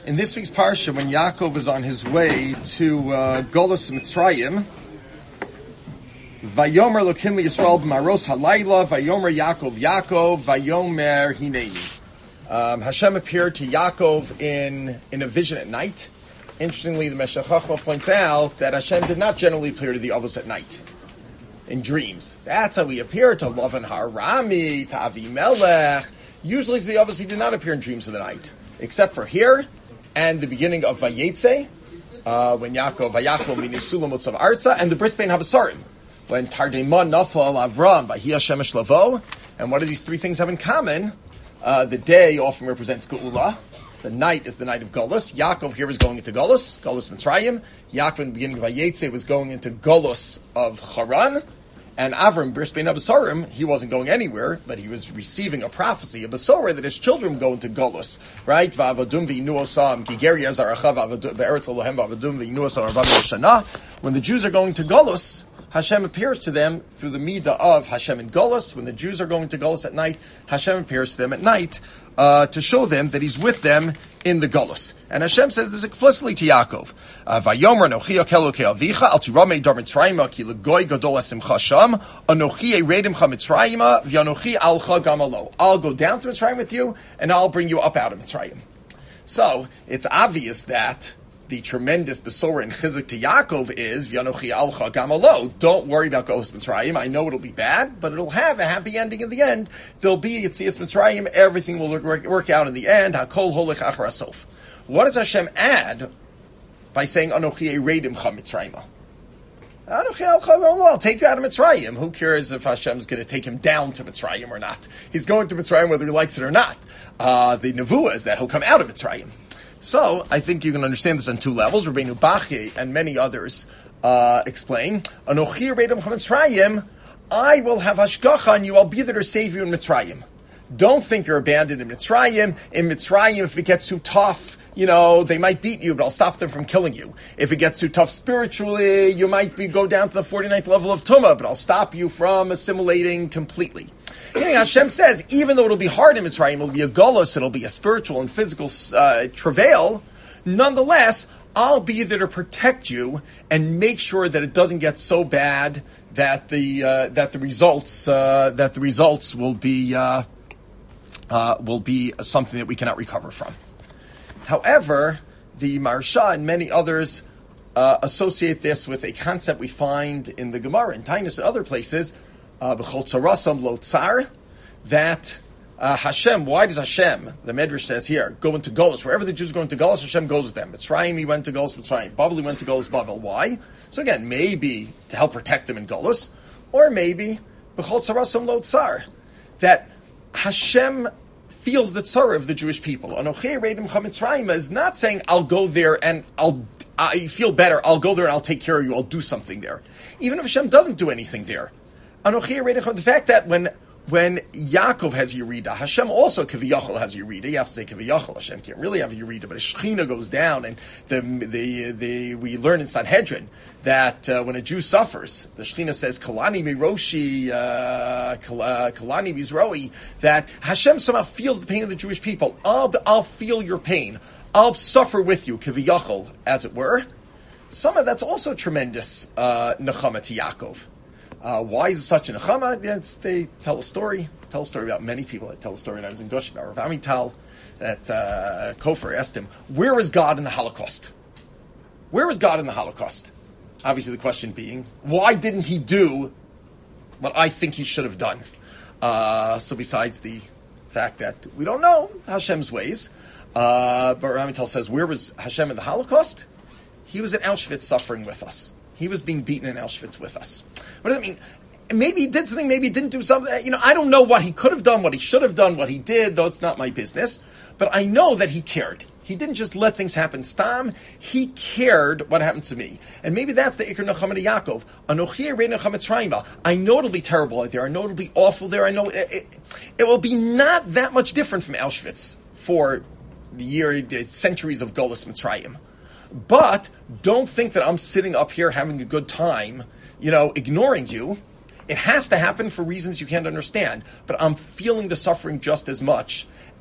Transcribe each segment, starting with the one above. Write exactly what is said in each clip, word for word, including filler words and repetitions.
In this week's parsha, when Yaakov is on his way to uh, Golus Mitzrayim, Vayomer Elokim Yisrael b'maros halayla, Vayomer Yaakov Yaakov, Vayomer Hineni. Um, Hashem appeared to Yaakov in, in a vision at night. Interestingly, the Meshech Chochmah points out that Hashem did not generally appear to the Avos at night, in dreams. That's how he appeared to Lavan Harami, to Avimelech. Usually to the Avos he did not appear in dreams in the night, except for here, and the beginning of Vayetze, uh, when Yaakov, Vayachlo, Minisulam, Mutzav Arza, and the Bris Bein Habasarim, when Tardemon, Nafal, Avram, Vahi Hashem Shlavo. And what do these three things have in common? Uh, the day often represents Geula. The night is the night of Golus. Yaakov here is going into Golus, Golus Mitzrayim. Yaakov in the beginning of Vayetze was going into Golus of Haran. And Avram, Bris Bein Habasarim, he wasn't going anywhere, but he was receiving a prophecy, a Basora, that his children go into Golus, right? V'avadum v'yinu osam, Gigeri azaracha v'eretz lohem v'avadum v'yinu osam arba shana. When the Jews are going to Golus, Hashem appears to them through the midah of Hashem in Golus. When the Jews are going to Golus at night, Hashem appears to them at night uh, to show them that He's with them in the Golus. And Hashem says this explicitly to Yaakov. Vayomer Anochi Akelokei Avicha Al Tiramei Dar Mitzrayim Ki Legoy Gadol Asimcha Sham Anochi Eredimcha Mitzrayim V'Anochi Alcha Gamalo. I'll go down to Mitzrayim with you, and I'll bring you up out of Mitzrayim. So it's obvious that the tremendous Besora and Chizuk to Yaakov is V'Anochi Alcha Gamalo. Don't worry about Golus Mitzrayim. I know it'll be bad, but it'll have a happy ending in the end. There'll be Yetzias Mitzrayim. Everything will work, work out in the end. Hakol Holich Achar Asof. What does Hashem add by saying Anochi Eredimcha Mitzrayim? Anochi Alcha Gamalo. I'll take you out of Mitzrayim. Who cares if Hashem's going to take him down to Mitzrayim or not? He's going to Mitzrayim whether he likes it or not. Uh, the Nevuah is that he'll come out of Mitzrayim. So, I think you can understand this on two levels. Rabbeinu Bachye and many others uh, explain, Anochi Eredimcha Mitzrayim, I will have hashgacha on you, I'll be there to save you in Mitzrayim. Don't think you're abandoned in Mitzrayim. In Mitzrayim, if it gets too tough, you know, they might beat you, but I'll stop them from killing you. If it gets too tough spiritually, you might be go down to the forty-ninth level of Tumah, but I'll stop you from assimilating completely. Meaning Hashem says, even though it'll be hard in Mitzrayim, it'll be a golus, it'll be a spiritual and physical uh, travail, nonetheless, I'll be there to protect you and make sure that it doesn't get so bad that the uh, that the results uh, that the results will be uh, uh, will be something that we cannot recover from. However, the Maharsha and many others uh, associate this with a concept we find in the Gemara, in Tainus and other places, uh, B'chol tzarasam lo tsar, that uh, Hashem, why does Hashem, the Medrash says here, go into Golus? Wherever the Jews go into Golus, Hashem goes with them. Mitzrayim, he went to Golus, Mitzrayim. Babel, he went to Golus, Babel. Why? So again, maybe to help protect them in Golus, or maybe B'chol tzarasam lo tsar, that Hashem feels the tzara of the Jewish people. Anochi Eredimcha Mitzrayim is not saying, I'll go there and I'll I feel better, I'll go there and I'll take care of you, I'll do something there. Even if Hashem doesn't do anything there. Anochi Eredimcha, the fact that when when Yaakov has Yerida, Hashem also Kiviyachol has Yerida. You have to say Kiviyachol, Hashem can't really have Yerida, but a Shechina goes down, and the the the we learn in Sanhedrin that uh, when a Jew suffers, the Shechina says Kalani Miroshi, uh, Kalani Mizroi, that Hashem somehow feels the pain of the Jewish people. I'll I'll feel your pain. I'll suffer with you, Kiviyachol, as it were. Some of that's also tremendous uh, nechama to Yaakov. Uh, why is it such a nechama? It's, they tell a story. Tell a story about many people. They tell a story when I was in Gush about Rav Amital, that uh, Kofer asked him, where is God in the Holocaust? Where is God in the Holocaust? Obviously the question being, why didn't he do what I think he should have done? Uh, so besides the fact that we don't know Hashem's ways, uh, but Rav Amital says, where was Hashem in the Holocaust? He was in Auschwitz suffering with us. He was being beaten in Auschwitz with us. What does that mean? Maybe he did something, maybe he didn't do something. You know, I don't know what he could have done, what he should have done, what he did, though it's not my business. But I know that he cared. He didn't just let things happen stam. He cared what happened to me. And maybe that's the Iker Nechama to Yaakov. Anochi Eredimcha Mitzrayim. I know it'll be terrible out there. I know it'll be awful there. I know it, it, it will be not that much different from Auschwitz for the year, the centuries of Golus Mitzrayim. But don't think that I'm sitting up here having a good time, you know, ignoring you. It has to happen for reasons you can't understand. But I'm feeling the suffering just as much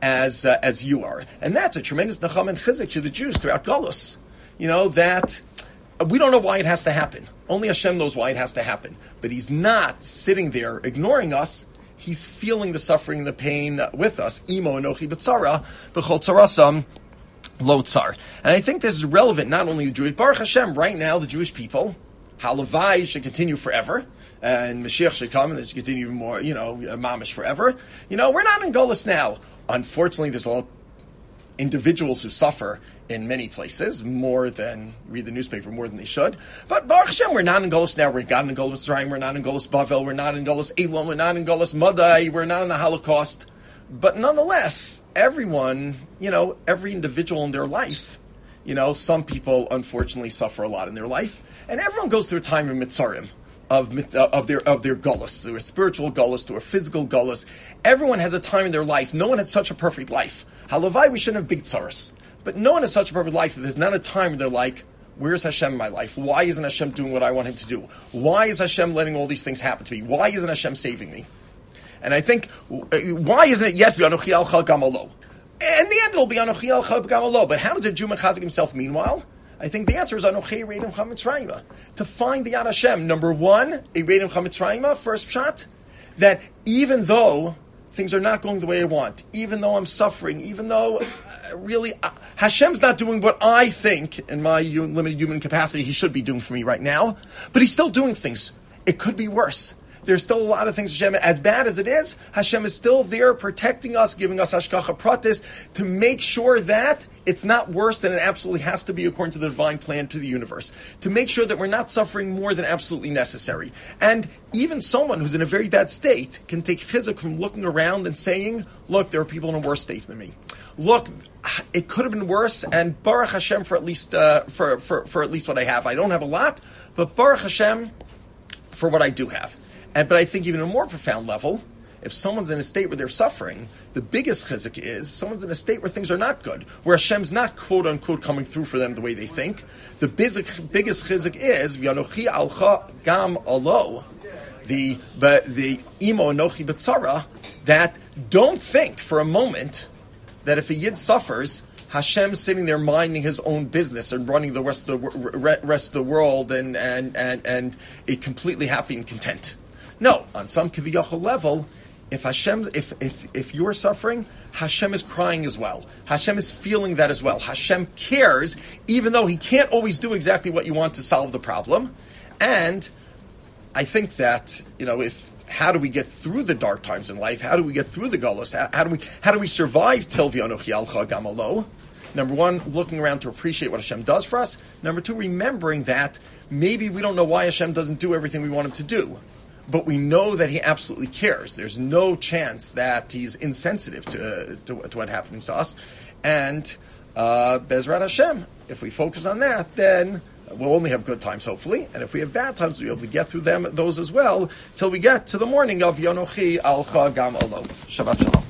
as uh, as you are. And that's a tremendous nacham and chizuk to the Jews throughout Galus. You know, that we don't know why it has to happen. Only Hashem knows why it has to happen. But He's not sitting there ignoring us. He's feeling the suffering and the pain with us. Imo anochi b'tzara, b'chol tzarasam lo tzar. And I think this is relevant not only to the Jewish, Baruch Hashem, right now the Jewish people, Halavai should continue forever, and Mashiach should come, and it should continue even more, you know, mamish forever. You know, we're not in Golus now. Unfortunately, there's a lot of individuals who suffer in many places, more than read the newspaper, more than they should. But Baruch Hashem, we're not in Golus now. We're not in Golus Mitzrayim, we're not in Golus Bavel, we're not in Golus Elam, we're not in Golus Madai, we're not in the Holocaust. But nonetheless, everyone, you know, every individual in their life, you know, some people unfortunately suffer a lot in their life, and everyone goes through a time of mitzarim, of of their of their gullus, through a spiritual gullus, through a physical gullus. Everyone has a time in their life. No one has such a perfect life. Halavai, we shouldn't have big tzaras, but no one has such a perfect life that there's not a time where they're like, where's Hashem in my life? Why isn't Hashem doing what I want Him to do? Why is Hashem letting all these things happen to me? Why isn't Hashem saving me? And I think, why isn't it yet v'anochi al chal gamalo? In the end, it'll be anochi al chal gamalo. But how does a Jew mechazik himself meanwhile? I think the answer is anochi reidim chamitzrayim. To find the Yad Hashem, number one, a reidim chamitzrayim, first pshat, that even though things are not going the way I want, even though I'm suffering, even though uh, really uh, Hashem's not doing what I think in my limited human capacity He should be doing for me right now, but He's still doing things. It could be worse. There's still a lot of things, Hashem, as bad as it is, Hashem is still there protecting us, giving us hashgacha pratis, to make sure that it's not worse than it absolutely has to be according to the divine plan to the universe. To make sure that we're not suffering more than absolutely necessary. And even someone who's in a very bad state can take chizuk from looking around and saying, look, there are people in a worse state than me. Look, it could have been worse, and Baruch Hashem for at least uh, for, for, for at least what I have. I don't have a lot, but Baruch Hashem for what I do have. And, but I think even on a more profound level, if someone's in a state where they're suffering, the biggest chizuk is someone's in a state where things are not good, where Hashem's not quote unquote coming through for them the way they think. The biggest, biggest chizuk is v'anochi alcha gam alo, the but the imo anochi b'tzara, that don't think for a moment that if a yid suffers, Hashem's sitting there minding His own business and running the rest of the rest of the world and and and and a completely happy and content. No, on some kiviyachol level, if Hashem, if, if if you're suffering, Hashem is crying as well. Hashem is feeling that as well. Hashem cares, even though He can't always do exactly what you want to solve the problem. And I think that, you know, if how do we get through the dark times in life? How do we get through the galus? How, how do we how do we survive till v'anochi alcha gamalo? Number one, looking around to appreciate what Hashem does for us. Number two, remembering that maybe we don't know why Hashem doesn't do everything we want Him to do. But we know that He absolutely cares. There's no chance that He's insensitive to uh, to, to what happens to us. And uh, Bezrat Hashem, if we focus on that, then we'll only have good times, hopefully. And if we have bad times, we'll be able to get through them, those as well, till we get to the morning of Yonochi Alcha Gam Alo. Shabbat Shalom.